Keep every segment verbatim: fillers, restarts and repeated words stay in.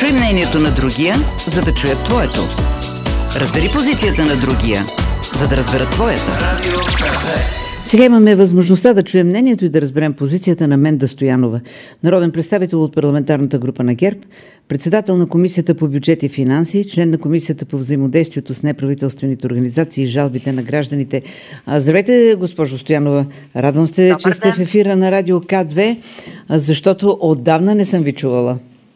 Чуй мнението на другия, за да чуят твоето. Разбери позицията на другия, за да разберат твоята. Сега имаме възможността да чуем мнението и да разберем позицията на Менда Стоянова, народен представител от парламентарната група на ГЕРБ, председател на Комисията по бюджет и финанси, член на Комисията по взаимодействието с неправителствените организации и жалбите на гражданите. Здравейте, госпожо Стоянова. Радвам се, Добър че сте ден. В ефира на Радио К две, защото отдавна не съм ви чувала.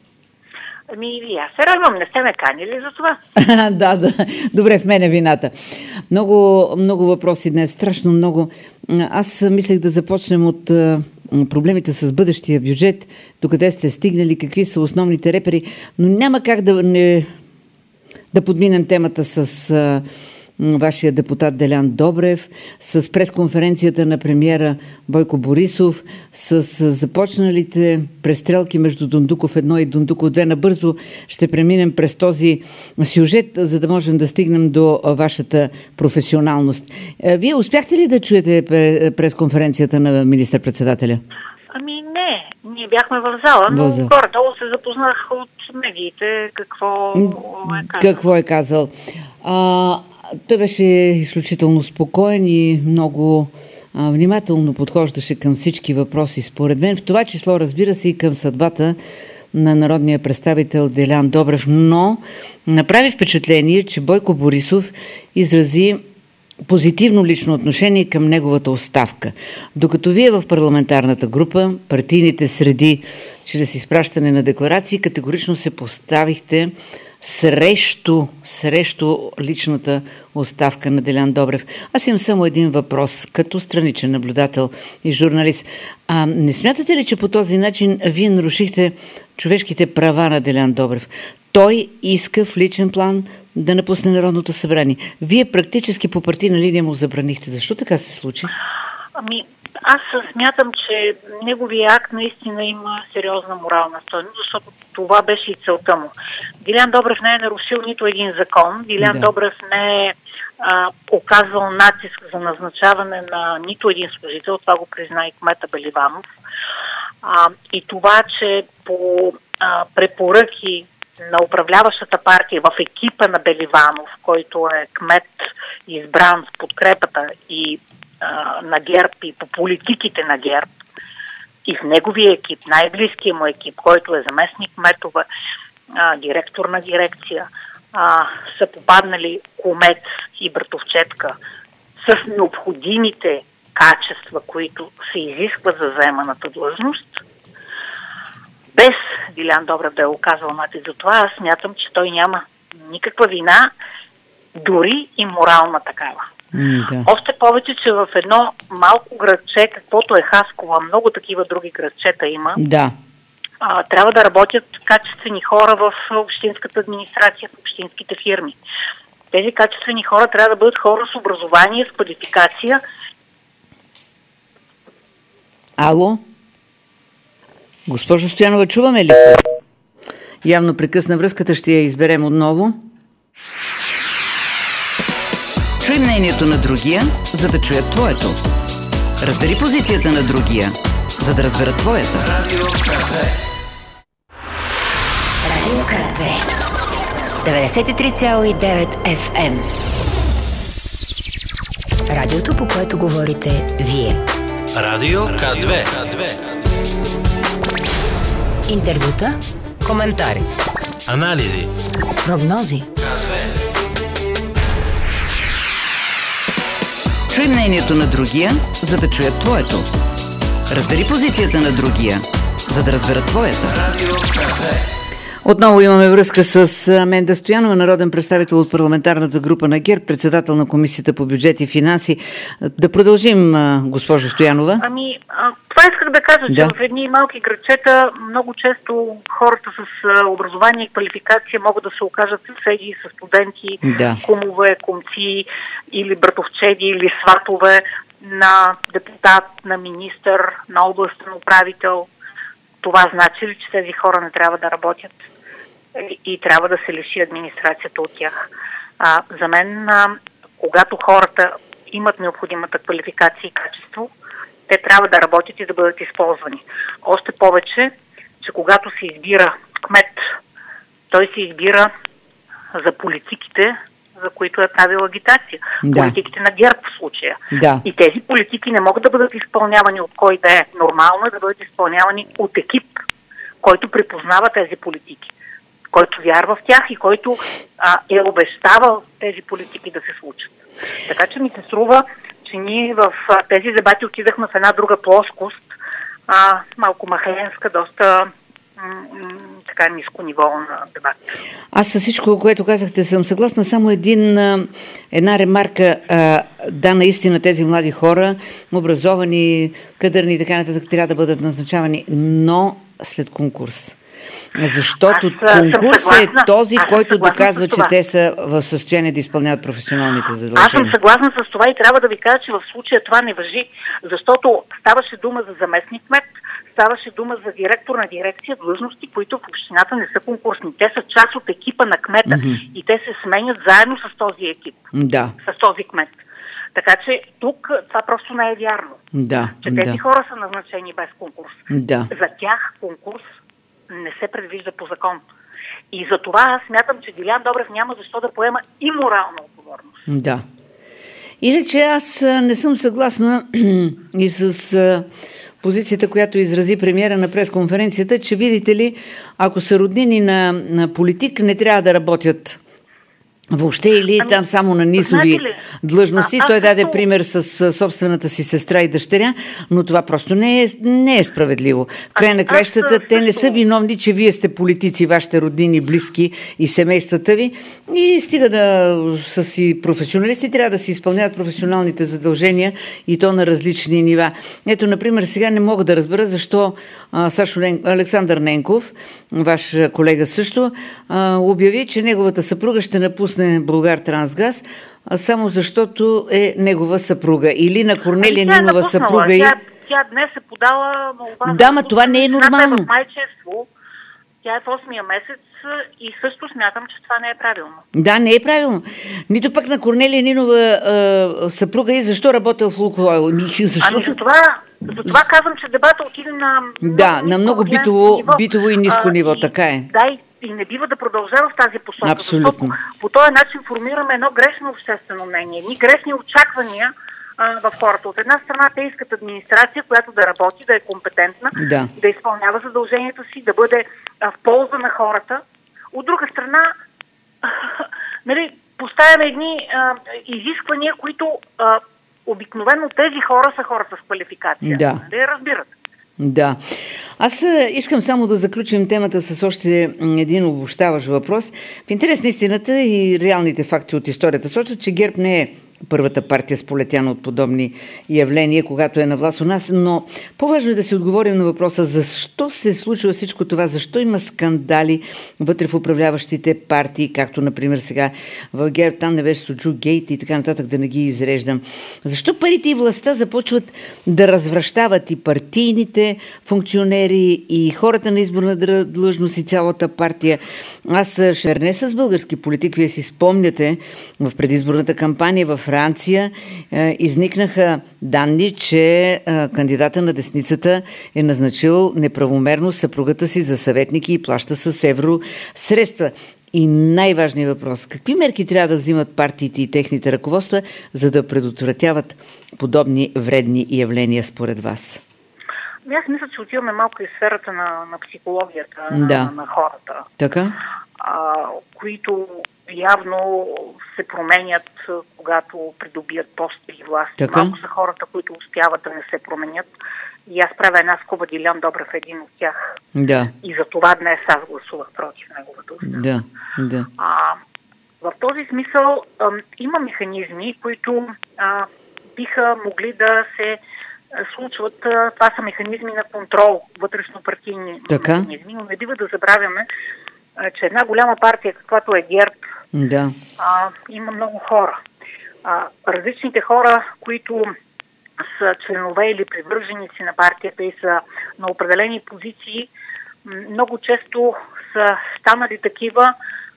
Ами и аз се радвам, не сте ме канили за това. да, да. Добре, в мен е вината. Много, много въпроси днес, страшно много. Аз мислех да започнем от проблемите с бъдещия бюджет, докъде сте стигнали, какви са основните репери, но няма как да не да подминем темата с а, вашия депутат Делян Добрев, с пресконференцията на премиера Бойко Борисов, с, с започналите престрелки между Дондуков едно и Дондуков две. Набързо ще преминем през този сюжет, за да можем да стигнем до вашата професионалност. Вие успяхте ли да чуете пресконференцията на министър-председателя? Ами не, ние бяхме в зала, но зала. горе-долу се запознах от медиите какво е казал. Какво е казал? А, той беше изключително спокоен и много а, внимателно подхождаше към всички въпроси, според мен. В това число, разбира се, и към съдбата на народния представител Делян Добрев. Но направи впечатление, че Бойко Борисов изрази позитивно лично отношение към неговата оставка. Докато вие в парламентарната група, партийните среди, чрез изпращане на декларации, категорично се поставихте срещу, срещу личната оставка на Делян Добрев. Аз имам само един въпрос, като страничен наблюдател и журналист. А не смятате ли, че по този начин вие нарушихте човешките права на Делян Добрев? Той иска в личен план да напусне Народното събрание. Вие практически по партийна линия му забранихте. Защо така се случи? Ами, аз смятам, че неговия акт наистина има сериозна морална стойност, защото това беше и целта му. Делян Добрев не е нарушил нито един закон. Делян да. Добрев не е а, оказвал натиск за назначаване на нито един служител. Това го призна и кмета Беливанов. А, и това, че по а, препоръки на управляващата партия в екипа на Беливанов, който е кмет избран с подкрепата и а, на ГЕРБ и по политиките на ГЕРБ, и в неговия екип, най-близкия му екип, който е заместник кметова, а, директор на дирекция, а, са попаднали Комец и братовчетка с необходимите качества, които се изискват за заеманата длъжност, без Делян Добрев да е оказал натиск за това, аз смятам, че той няма никаква вина, дори и морална такава. Mm, да. Още повече, че в едно малко градче, каквото е Хасково, много такива други градчета има, да. а, трябва да работят качествени хора в общинската администрация, в общинските фирми. Тези качествени хора трябва да бъдат хора с образование, с квалификация. Ало? Госпожо Стоянова, чуваме ли се? Явно прекъсна връзката, ще я изберем отново. Чуй мнението на другия, за да чуят твоето. Разбери позицията на другия, за да разберат твоята. Радио К две. деветдесет и три цяло и девет Еф Ем. Радиото, по което говорите вие. Радио К две. Интервюта, коментари, анализи, прогнози. Чуй мнението на другия, за да чуят твоето. Разбери позицията на другия, за да разберат твоята. Отново имаме връзка с Менда Стоянова, народен представител от парламентарната група на ГЕРБ, председател на Комисията по бюджет и финанси. Да продължим, госпожо Стоянова. Ами, това исках да кажа, че да. В едни малки градчета много често хората с образование и квалификация могат да се окажат съседи с студенти, да. Кумове, кумци или братовчеди или сватове на депутат, на министър, на областен управител. Това значи ли, че тези хора не трябва да работят и трябва да се лиши администрацията от тях? А, за мен, а, когато хората имат необходимата квалификация и качество, те трябва да работят и да бъдат използвани. Още повече, че когато се избира кмет той се избира за политиките, за които е правил агитация. Да. Политиките на ГЕРБ в случая. Да. И тези политики не могат да бъдат изпълнявани от кой да е. Нормално е да бъдат изпълнявани от екип, който припознава тези политики, който вярва в тях и който а, е обещавал тези политики да се случат. Така че ми се струва, че ние в а, тези дебати отидахме в една друга плоскост, а, малко махленска, доста така ниско ниво на дебат. Аз със всичко, което казахте, съм съгласна. Само един, една ремарка. Да, наистина тези млади хора, образовани, кадърни и така нататък, трябва да бъдат назначавани, но след конкурс. Защото конкурс е този, който доказва, че те са в състояние да изпълняват професионалните задължения. Аз съм съгласна с това и трябва да ви кажа, че в случая това не важи, защото ставаше дума за заместник-кмет, ставаше дума за директор на дирекция, длъжности, които в общината не са конкурсни. Те са част от екипа на кмета mm-hmm. и те се сменят заедно с този екип, да. с този кмет. Така че тук това просто не е вярно. Да, че тези да. хора са назначени без конкурс. Да. За тях конкурс не се предвижда по закон. И за това аз смятам, че Дилян Добрев няма защо да поема и морална отговорност. Да. Иначе аз не съм съгласна и с позицията, която изрази премиера на пресконференцията, че видите ли, ако са роднини на, на политик, не трябва да работят въобще или ами, там само на низови длъжности. А, Той даде също... пример с, с собствената си сестра и дъщеря, но това просто не е, не е справедливо. В край на краищата също... те не са виновни, че вие сте политици, вашите роднини, близки и семействата ви и стига да са си професионалисти, трябва да си изпълняват професионалните задължения и то на различни нива. Ето, например, сега не мога да разбера защо а, Сашо Лен... Александър Ненков, ваш колега също, а, обяви, че неговата съпруга ще напусне Булгартрансгаз, само защото е негова съпруга. Или на Корнелия ами, Нинова е съпруга. Тя, тя днес е подала молба. Да, ма това не е нормално. Тя е в майчинство, тя е в осмия месец и също смятам, че това не е правилно. Да, не е правилно. Нито пък на Корнелия Нинова а, съпруга и защо работил в Лукойл. Защо... Ами за това, за това казвам, че дебата отиде на да, много, на много битово, битово и ниско а, ниво, и, така е. Да, и, и не бива да продължава в тази посока. Абсолютно. Защото по този начин формираме едно грешно обществено мнение, едни грешни очаквания а, в хората. От една страна те искат администрация, която да работи, да е компетентна, да, да изпълнява задълженията си, да бъде а, в полза на хората. От друга страна, нали, поставяме едни а, изисквания, които а, обикновено тези хора са хората с квалификация. Да. Да я разбират. Да. Аз искам само да заключим темата с още един обобщаващ въпрос. В интерес на истината и реалните факти от историята сочат, че ГЕРБ не е първата партия сполетяна от подобни явления, когато е на власт у нас, но по-важно е да си отговорим на въпроса защо се случва всичко това, защо има скандали вътре в управляващите партии, както например сега в ГЕРБ, там невежество, Джугейт и така нататък, да не ги изреждам. Защо парите и властта започват да развращават и партийните функционери, и хората на изборна длъжност, и цялата партия? Аз ще верне с български политик, вие си спомняте в предизборната кампания в Франция е, изникнаха данни, че е, кандидата на десницата е назначил неправомерно съпругата си за съветники и плаща с евро средства. И най-важният въпрос, какви мерки трябва да взимат партиите и техните ръководства, за да предотвратяват подобни вредни явления според вас? Аз мисля, че отиваме малко из сферата на, на психологията да. на, на хората, така? А, които явно се променят, когато придобият пост и власт. Така? Малко са хората, които успяват да не се променят. И аз правя една скоба, Дилян Добрев е един от тях. Да. И за това днес аз гласувах против неговата оставка. Да, да. А, в този смисъл а, има механизми, които а, биха могли да се случват. А, това са механизми на контрол, вътрешно-партийни механизми, но не бива да забравяме, че една голяма партия, каквато е ГЕРБ, да. а, има много хора. А, различните хора, които са членове или привърженици на партията и са на определени позиции, много често са станали такива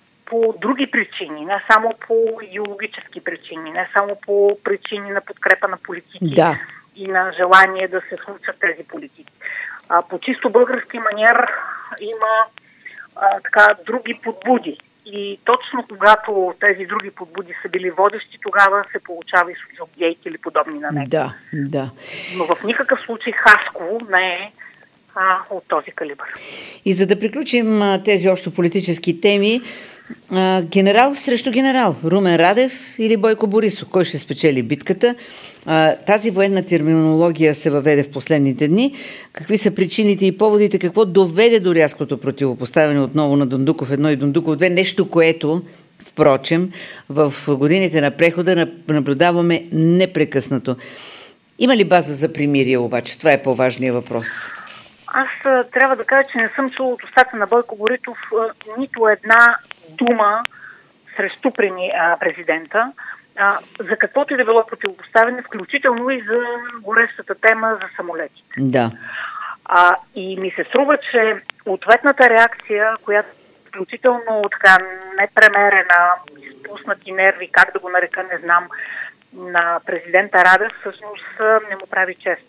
по други причини, не само по идеологически причини, не само по причини на подкрепа на политики да. и на желание да се случат тези политики. А, по чисто български маниер има а, така, други подбуди. И точно когато тези други подбуди са били водещи, тогава се получава и социалгейт или подобни на него. Да, да. Но в никакъв случай Хасково не е а, от този калибър. И за да приключим а, тези още политически теми, а, генерал срещу генерал, Румен Радев или Бойко Борисов, кой ще спечели битката? А, тази военна терминология се въведе в последните дни. Какви са причините и поводите? Какво доведе до рязкото противопоставяне отново на Дондуков едно и Дондуков две? Нещо, което, впрочем, в годините на прехода наблюдаваме непрекъснато. Има ли база за примирие обаче? Това е по-важният въпрос. Аз а, трябва да кажа, че не съм чула от устата на Бойко Борисов а, нито една дума срещу преми, а, президента, а, за каквото и да било противопоставяне, включително и за горещата тема за самолетите. Да. А, и ми се струва, че ответната реакция, която включително така непремерена, изпуснати нерви, как да го нарека, не знам, на президента Радев, всъщност не му прави чест.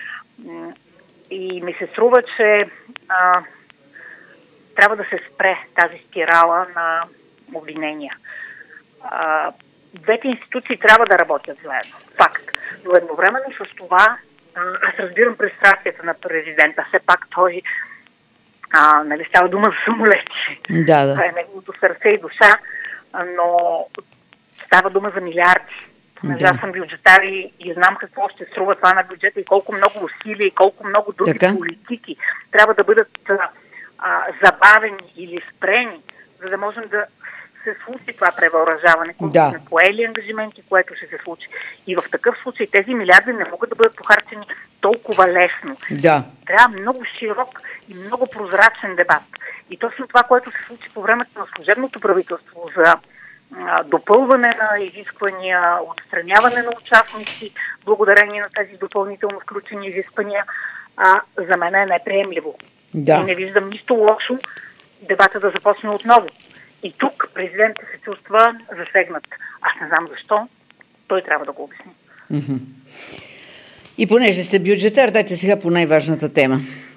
И ми се струва, че а, трябва да се спре тази спирала на обвинения. А, двете институции трябва да работят заедно. Факт. Но едновременно с това, а, аз разбирам пристрастията на президента. Все пак той, а, нали, става дума за самолети. Да, да. Това е неговото сърце и душа, но става дума за милиарди. Да. Аз съм бюджетар и, и знам какво ще струва това на бюджета и колко много усилия и колко много други така политики трябва да бъдат а, а, забавени или спрени, за да можем да се случи това превъоръжаване, което да. сме поели ангажименти, което ще се случи. И в такъв случай тези милиарди не могат да бъдат похарчени толкова лесно. Да. Трябва много широк и много прозрачен дебат. И точно това, което се случи по времето на служебното правителство за допълване на изисквания, отстраняване на участници, благодарение на тези допълнително включени изисквания, а, за мен е неприемливо. Да. И не виждам нищо лошо дебата да започне отново. И тук президентът се чувства засегнат. Аз не знам защо. Той трябва да го обясни. Mm-hmm. И понеже сте бюджетар, дайте сега по най-важната тема.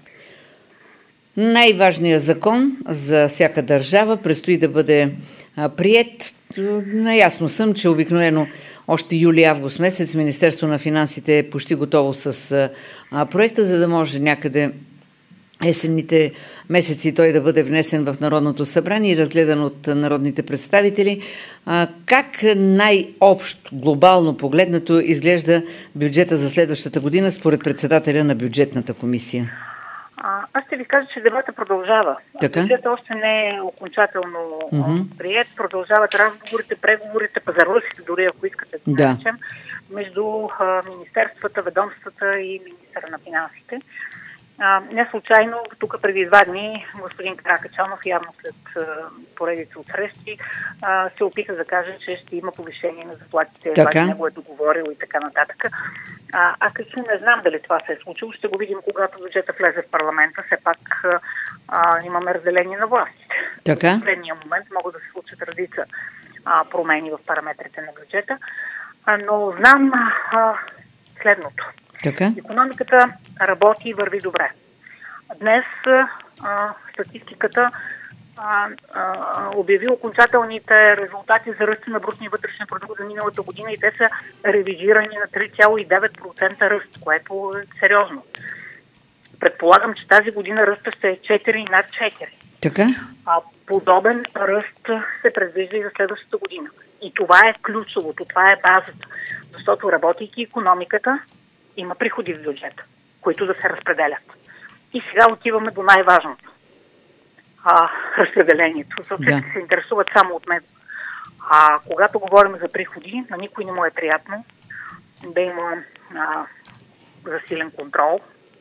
Най-важният закон за всяка държава предстои да бъде а, приет. Наясно съм, че обикновено още юли-август месец Министерство на финансите е почти готово с а, проекта, за да може някъде есенните месеци той да бъде внесен в Народното събрание и разгледан от народните представители. А, как най-общо, глобално погледнато изглежда бюджета за следващата година според председателя на бюджетната комисия? А, аз ще ви кажа, че дебата продължава. Бюджетът още не е окончателно mm-hmm. прият. Продължават разговорите, преговорите, пазарлъците, дори ако искате да наречем, между а, министерствата, ведомствата и министъра на финансите. А, не случайно, тук преди два дни господин Каракачанов, явно след а, поредица от срещи, а, се опита да каже, че ще има повишение на заплатите, това него е договорил и така нататък. А, аз лично не знам дали това се е случило. Ще го видим, когато бюджета влезе в парламента. Все пак а, имаме разделение на властите. Така? В последния момент могат да се случат редица а, промени в параметрите на бюджета. А, но знам а, следното. Така? Икономиката работи и върви добре. Днес а, статистиката а, а, обяви окончателните резултати за ръст на брутния вътрешен продукт за миналата година и те са ревизирани на три цяло и девет процента ръст, което е сериозно. Предполагам, че тази година ръста ще е четири над четири. Така? А, подобен ръст се предвижда и за следващата година. И това е ключовото, това е базата. Защото работейки икономиката, има приходи в бюджета, които да се разпределят. И сега отиваме до най-важното. А, разпределението. Защото да. се интересуват само от него. А когато говорим за приходи, на никой не му е приятно да има а, засилен контрол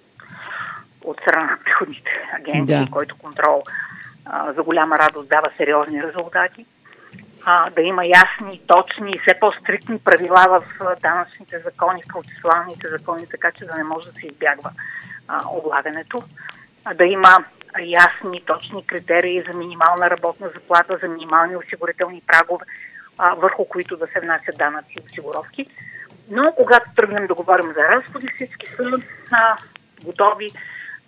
от страна на приходните агенции, да. който контрол а, за голяма радост дава сериозни резултати. А, да има ясни, точни и все по-стриктни правила в данъчните закони, в процесуалните закони, така че да не може да се избягва а, облагането. А, да има ясни, точни критерии за минимална работна заплата, за минимални осигурителни прагове, а, върху които да се внасят данъци и осигуровки. Но когато тръгнем да говорим за разходи, всички са а, готови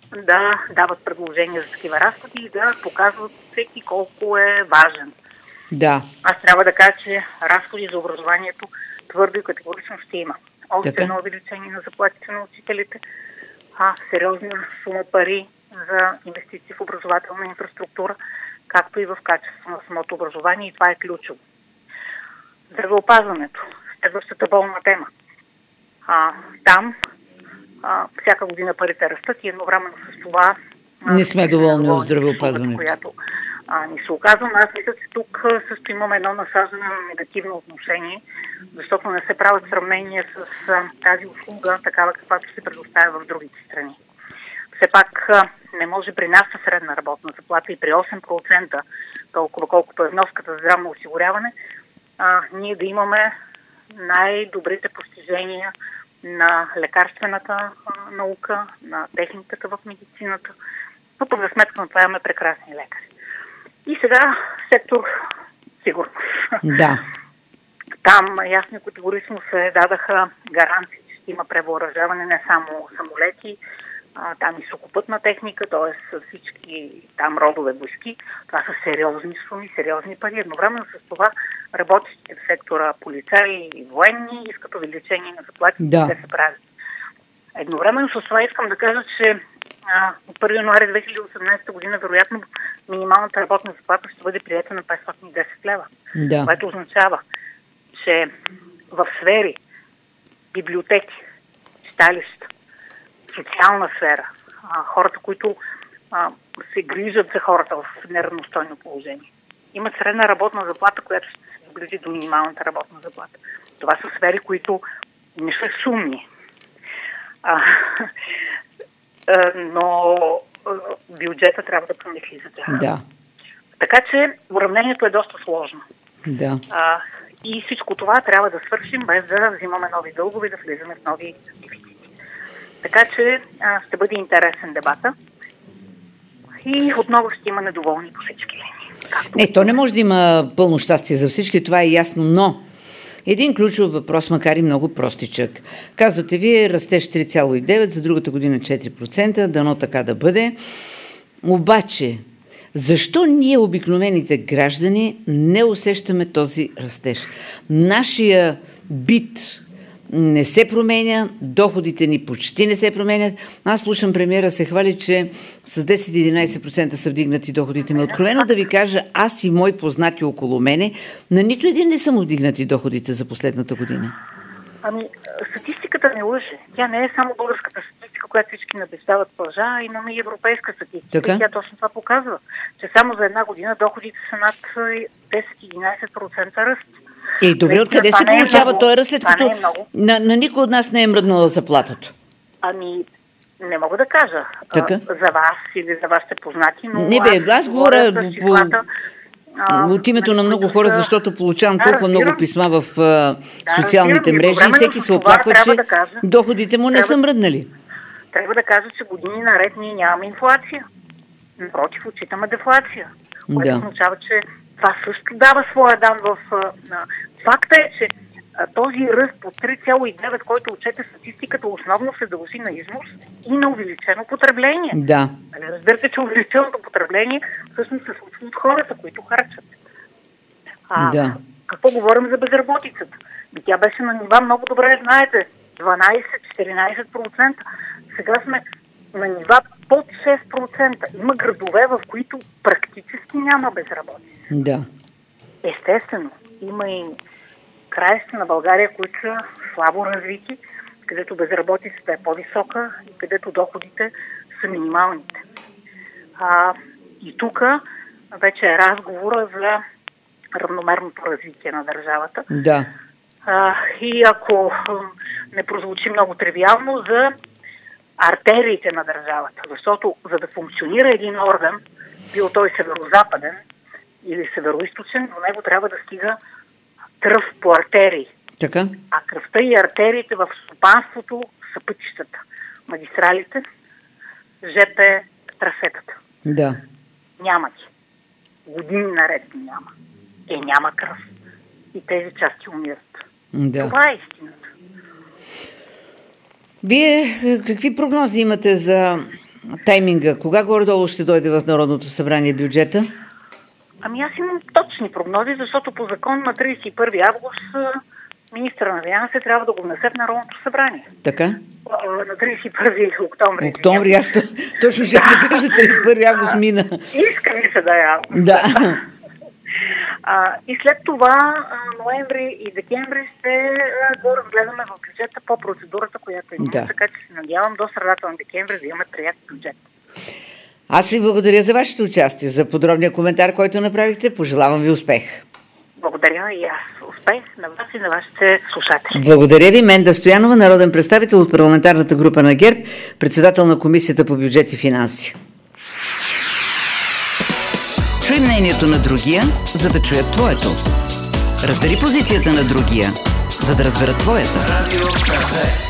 да дават предложения за такива разходи и да показват всеки колко е важен. Да. Аз трябва да кажа, че разходи за образованието твърдо и категорично ще има. Още Така. едно увеличение на заплатите на учителите, а сериозна сума пари за инвестиции в образователна инфраструктура, както и в качество на самото образование, и това е ключово. Здравеопазването, следващата болна тема. А, там а, всяка година парите растат и едновременно с това а, Не сме доволни от услугата, здравеопазването. която а, ни се оказва. Аз мисля, че тук а, също имаме едно насаждане на негативно отношение, защото не се правят сравнения с а, тази услуга, такава каквато се предоставя в другите страни. Все пак а, не може при нас със средна работна заплата и при осем процента, толкова колкото е вноската за здравно осигуряване, а, ние да имаме най-добрите постижения на лекарствената а, наука, на техниката в медицината, но пък за сметка на това имаме прекрасни лекари. И сега сектор сигурност. Да. Там ясно и категорично се дадаха гаранции, че ще има превъоръжаване не само самолети, а, там и сухопътна техника, т.е. всички там родове войски. Това са сериозни суми, сериозни пари. Едновременно с това работещите в сектора полицаи и военни искат увеличение на заплатите, да. Те се правят. Едновременно с това искам да кажа, че а, от първи януари две хиляди и осемнадесета година вероятно минималната работна заплата ще бъде приета на петстотин и десет лева. Да. Което означава, че в сфери, библиотеки, читалища, социална сфера, а, хората, които а, се грижат за хората в неравностойно положение, имат средна работна заплата, която ще се доближи до минималната работна заплата. Това са сфери, които не са сумни. А, а, но а, бюджета трябва да промисли за тях. Да. Така че уравнението е доста сложно. Да. А, и всичко това трябва да свършим, без да взимаме нови дългове и да влизаме в нови дефицити. Така че а, ще бъде интересен дебата и отново ще има недоволни по всички линии. Не, то не може да има пълно щастие за всички, това е ясно, но един ключов въпрос, макар и много простичък. Казвате вие, растеж три цяло и девет, за другата година четири процента, дано така да бъде. Обаче, защо ние, обикновените граждани, не усещаме този растеж? Нашия бит не се променя, доходите ни почти не се променят. Аз слушам премиера се хвали, че с десет до единадесет процента са вдигнати доходите ми. Откровено да ви кажа, аз и мои познати около мене, на нито един не съм вдигнати доходите за последната година. Ами, статистиката не лъже. Тя не е само българската статистика, която всички набеждават лъжа, а имаме и европейска статистика. Така? И тя точно това показва, че само за една година доходите са над десет до единадесет процента ръст. Ей, добре, откъде се е получава този ръст, след като като е на, на никой от нас не е мръднала заплатата? Ами, не мога да кажа Така? а, за вас или за вашите познати, но Не бе, аз говоря за по, числата, а, от името на много хора, защото получавам Да, толкова разбирам. много писма в а, социалните разбирам. мрежи и всеки се оплаква, трябва че да кажа, доходите му не трябва- са мръднали. Трябва да кажа, че години наред ние нямаме инфлация. Напротив, отчитаме дефлация. Което Да. означава, че това също дава своя дан в... а, на... Факта е, че а, този ръст от три цяло и девет, който отчете статистиката, основно се дължи на износ и на увеличено потребление. Да. Нали, разбирате, че увеличеното потребление всъщност се случва от хората, които харчат. А, Да. Какво говорим за безработицата? И тя беше на нива, много добре знаете, дванадесет до четиринадесет процента. Сега сме на нива под шест процента. Има градове, в които практически няма безработица. Да. Естествено, има и краища на България, които са слабо развити, където безработицата е по-висока и където доходите са минималните. А, и тук вече е разговора за равномерното развитие на държавата. Да. А, и ако не прозвучи много тривиално, за артериите на държавата. Защото за да функционира един орган, бил той северо-западен или северо-источен, до него трябва да стига кръв по артерии. Така? А кръвта и артериите в стопанството са пътищата, магистралите, ЖП трасетата. Да. Няма ги. Години наред ги няма. Е, няма кръв. И тези части умират. Да. Това е истината. Вие какви прогнози имате за Тайминга, кога горе-долу ще дойде в Народното събрание бюджета? Ами аз имам точни прогнози, защото по закон на тридесет и първи август министъра на финансите трябва да го внесе в Народното събрание. Така? На тридесет и първи октомври. Октомври, аз точно ще да кажа, тридесет и първи август мина. Иска ми се да е август. Да. А, и след това ноември и декември ще го разгледаме в бюджета по процедурата, която имаме. Да. Така че се надявам до средата на декември да имаме прият бюджет. Аз ви благодаря за вашето участие, за подробния коментар, който направихте. Пожелавам ви успех. Благодаря и аз. Успех на вас и на вашите слушатели. Благодаря ви. Менда Стоянова, народен представител от парламентарната група на ГЕРБ, председател на Комисията по бюджет и финанси. Чуй мнението на другия, за да чуят твоето. Разбери позицията на другия, за да разберат твоята.